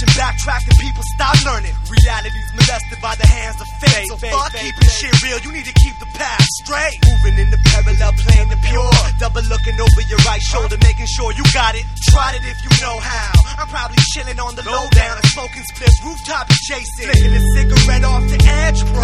pushing backtrack and people stop learning. Reality's molested by the hands of fate. So fuck keeping shit real, you need to keep the path straight. Moving in the parallel plane, the pure. Double looking over your right shoulder, making sure you got it. Tried it if you know how. I'm probably chilling on the low down and smoking spliffs, rooftop adjacent. Flicking a cigarette off the edge, bro.